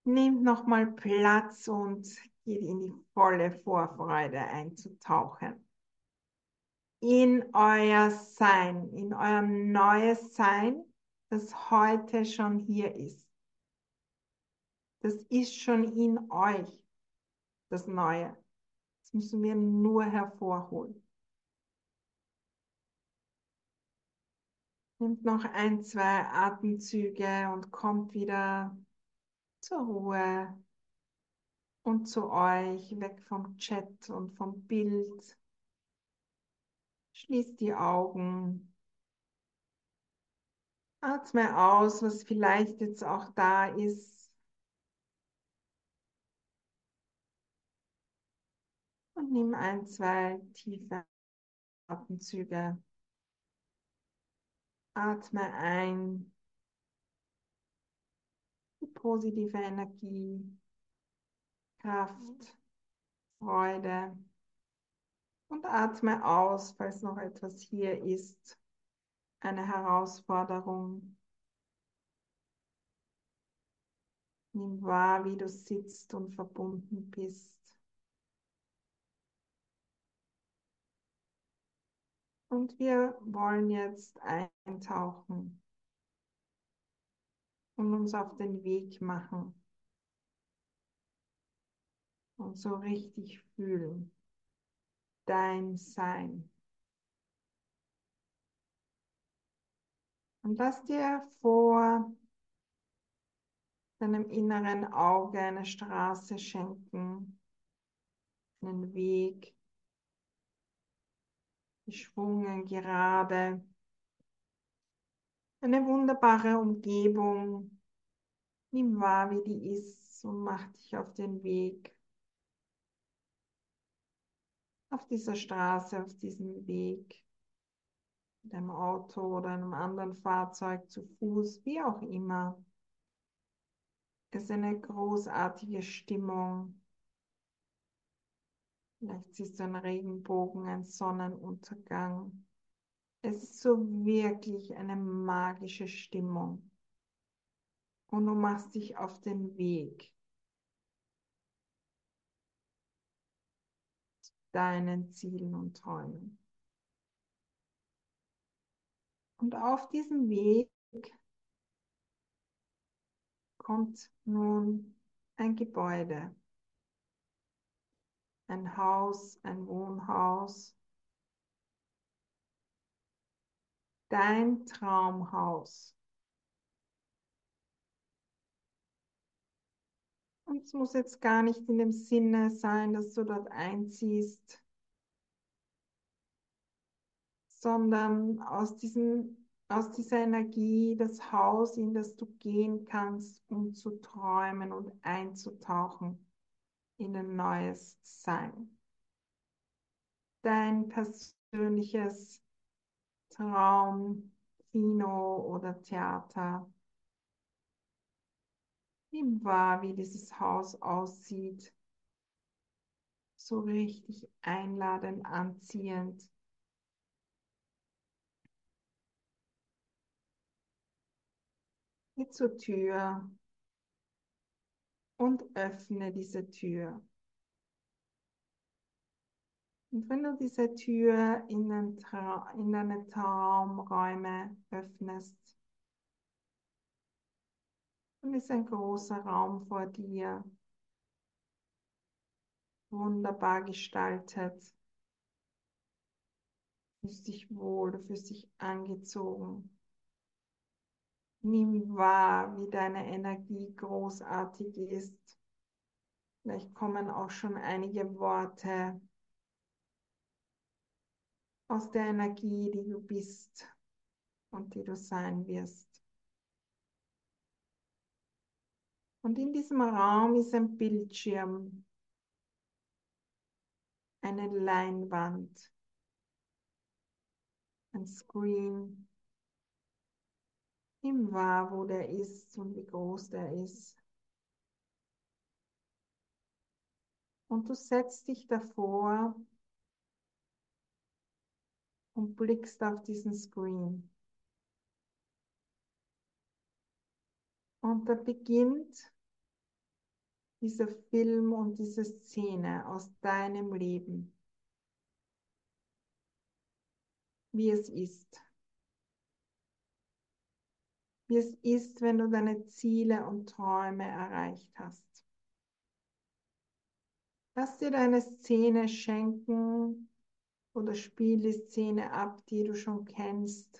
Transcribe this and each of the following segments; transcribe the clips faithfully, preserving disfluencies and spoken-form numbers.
Nehmt nochmal Platz und geht in die volle Vorfreude einzutauchen. In euer Sein, in euer neues Sein, das heute schon hier ist. Das ist schon in euch, das Neue. Das müssen wir nur hervorholen. Nehmt noch ein, zwei Atemzüge und kommt wieder zur Ruhe und zu euch, weg vom Chat und vom Bild. Schließt die Augen. Atme aus, was vielleicht jetzt auch da ist. Und nimm ein, zwei tiefe Atemzüge. Atme ein die positive Energie, Kraft, Freude. Und atme aus, falls noch etwas hier ist, eine Herausforderung. Nimm wahr, wie du sitzt und verbunden bist. Und wir wollen jetzt eintauchen und uns auf den Weg machen und so richtig fühlen, dein Sein. Und lass dir vor deinem inneren Auge eine Straße schenken, einen Weg, geschwungen, gerade, eine wunderbare Umgebung. Nimm wahr, wie die ist und mach dich auf den Weg. Auf dieser Straße, auf diesem Weg, mit einem Auto oder einem anderen Fahrzeug, zu Fuß, wie auch immer. Es ist eine großartige Stimmung. Vielleicht siehst du einen Regenbogen, einen Sonnenuntergang. Es ist so wirklich eine magische Stimmung. Und du machst dich auf den Weg, deinen Zielen und Träumen. Und auf diesem Weg kommt nun ein Gebäude, ein Haus, ein Wohnhaus, dein Traumhaus. Und es muss jetzt gar nicht in dem Sinne sein, dass du dort einziehst, sondern aus diesem, aus dieser Energie, das Haus, in das du gehen kannst, um zu träumen und einzutauchen in ein neues Sein. Dein persönliches Traum, Kino oder Theater. Nimm wahr, wie dieses Haus aussieht. So richtig einladend, anziehend. Geh zur Tür und öffne diese Tür. Und wenn du diese Tür in, den Tra in deine Traumräume öffnest, dann ist ein großer Raum vor dir, wunderbar gestaltet. Du fühlst dich wohl, du fühlst dich angezogen. Nimm wahr, wie deine Energie großartig ist. Vielleicht kommen auch schon einige Worte aus der Energie, die du bist und die du sein wirst. Und in diesem Raum ist ein Bildschirm, eine Leinwand, ein Screen. Nimm wahr, wo der ist und wie groß der ist. Und du setzt dich davor und blickst auf diesen Screen. Und da beginnt dieser Film und diese Szene aus deinem Leben, wie es ist. Wie es ist, wenn du deine Ziele und Träume erreicht hast. Lass dir deine Szene schenken oder spiel die Szene ab, die du schon kennst.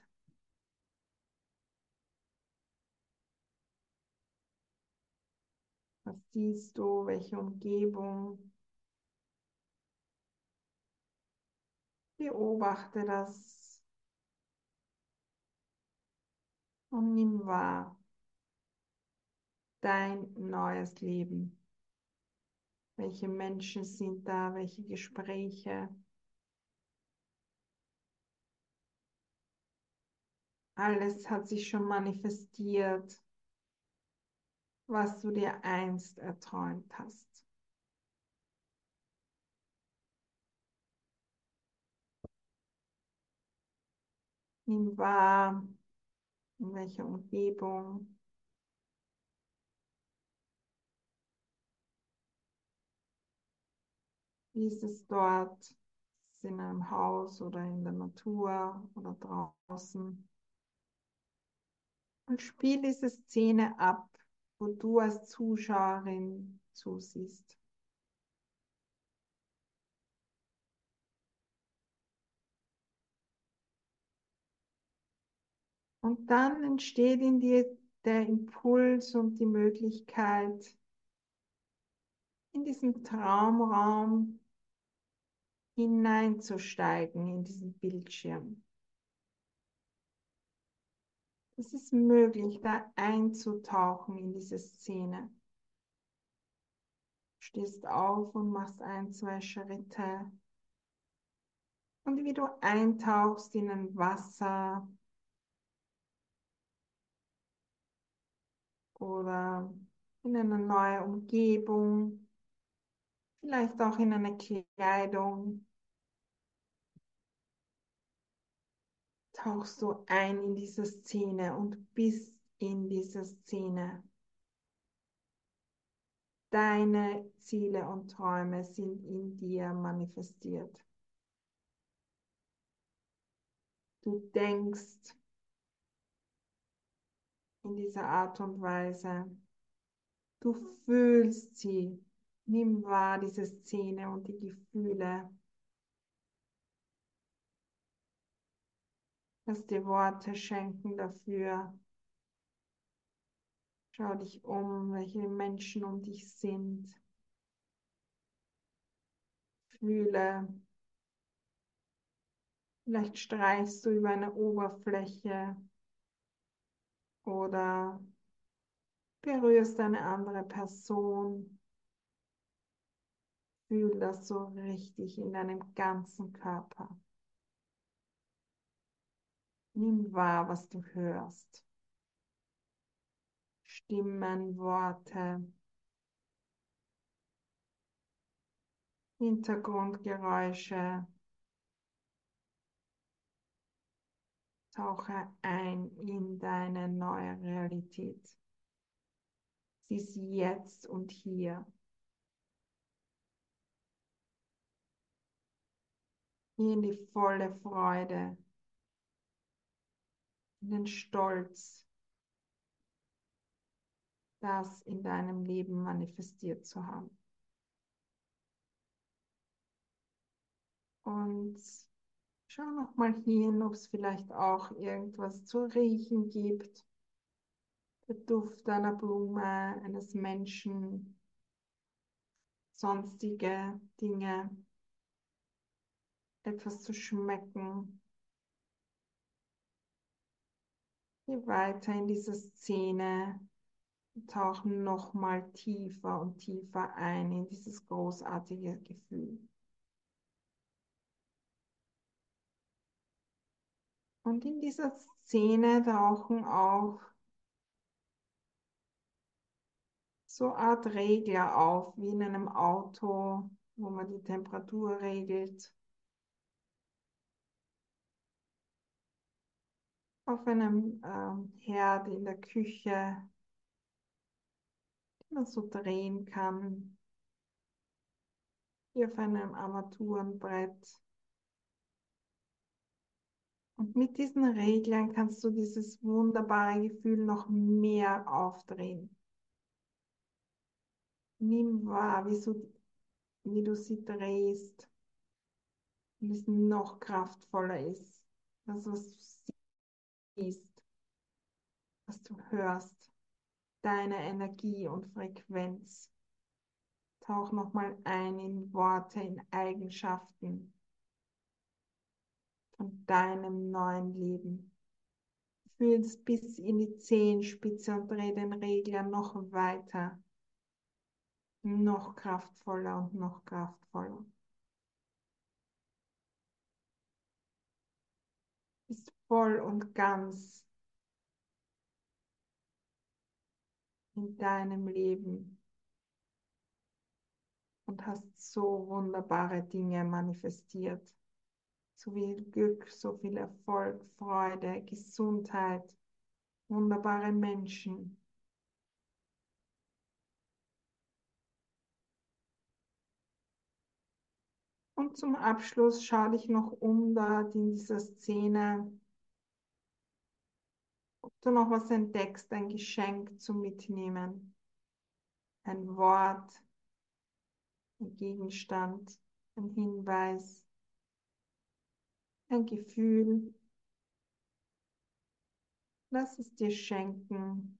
Was siehst du? Welche Umgebung? Beobachte das und nimm wahr dein neues Leben. Welche Menschen sind da? Welche Gespräche? Alles hat sich schon manifestiert, was du dir einst erträumt hast. Nimm wahr, in welcher Umgebung. Wie ist es dort? Ist es in einem Haus oder in der Natur oder draußen? Und spiel diese Szene ab, wo du als Zuschauerin zusiehst. Und dann entsteht in dir der Impuls und die Möglichkeit, in diesen Traumraum hineinzusteigen, in diesen Bildschirm. Es ist möglich, da einzutauchen in diese Szene. Du stehst auf und machst ein, zwei Schritte. Und wie du eintauchst in ein Wasser oder in eine neue Umgebung, vielleicht auch in eine Kleidung, tauchst du ein in diese Szene und bist in dieser Szene. Deine Ziele und Träume sind in dir manifestiert. Du denkst in dieser Art und Weise. Du fühlst sie. Nimm wahr diese Szene und die Gefühle. Lass dir Worte schenken dafür. Schau dich um, welche Menschen um dich sind. Fühle. Vielleicht streichst du über eine Oberfläche oder berührst eine andere Person. Fühl das so richtig in deinem ganzen Körper. Nimm wahr, was du hörst. Stimmen, Worte, Hintergrundgeräusche. Tauche ein in deine neue Realität. Sie ist jetzt und hier. In die volle Freude, in den Stolz, das in deinem Leben manifestiert zu haben. Und schau noch mal hin, ob es vielleicht auch irgendwas zu riechen gibt. Der Duft einer Blume, eines Menschen, sonstige Dinge, etwas zu schmecken. Geh weiter in diese Szene, tauchen noch mal tiefer und tiefer ein in dieses großartige Gefühl. Und in dieser Szene tauchen auch so Art Regler auf, wie in einem Auto, wo man die Temperatur regelt. Auf einem ähm, Herd in der Küche, man so drehen kann, wie auf einem Armaturenbrett. Und mit diesen Reglern kannst du dieses wunderbare Gefühl noch mehr aufdrehen. Nimm wahr, wie, so, wie du sie drehst und es noch kraftvoller ist. Das, was du siehst, was du hörst, deine Energie und Frequenz. Tauch nochmal ein in Worte, in Eigenschaften von deinem neuen Leben. Fühl es bis in die Zehenspitze und dreh den Regler noch weiter. Noch kraftvoller und noch kraftvoller. Bist voll und ganz in deinem Leben und hast so wunderbare Dinge manifestiert. So viel Glück, so viel Erfolg, Freude, Gesundheit, wunderbare Menschen. Und zum Abschluss schau dich noch um da in dieser Szene, ob du noch was entdeckst, ein Geschenk zum Mitnehmen, ein Wort, ein Gegenstand, ein Hinweis, ein Gefühl. Lass es dir schenken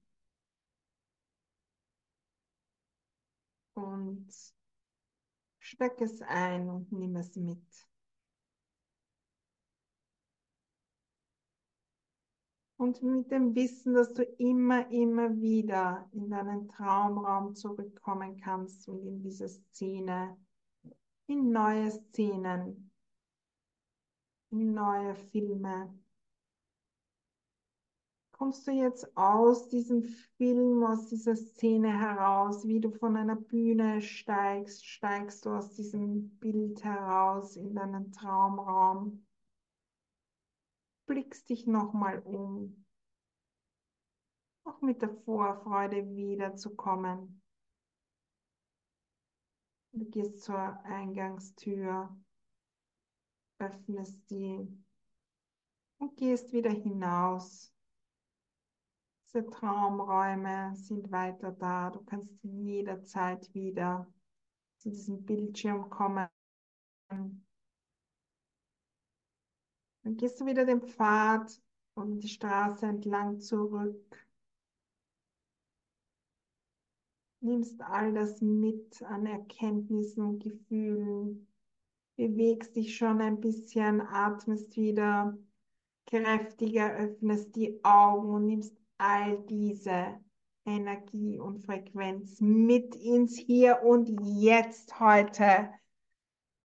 und steck es ein und nimm es mit. Und mit dem Wissen, dass du immer, immer wieder in deinen Traumraum zurückkommen kannst und in diese Szene, in neue Szenen, in neue Filme. Kommst du jetzt aus diesem Film, aus dieser Szene heraus, wie du von einer Bühne steigst, steigst du aus diesem Bild heraus in deinen Traumraum, blickst dich nochmal um, auch mit der Vorfreude wiederzukommen. Du gehst zur Eingangstür, öffnest die und gehst wieder hinaus. Diese Traumräume sind weiter da. Du kannst jederzeit wieder zu diesem Bildschirm kommen. Dann gehst du wieder den Pfad und die Straße entlang zurück. Nimmst all das mit an Erkenntnissen und Gefühlen. Bewegst dich schon ein bisschen, atmest wieder kräftiger, öffnest die Augen und nimmst all diese Energie und Frequenz mit ins Hier und Jetzt heute.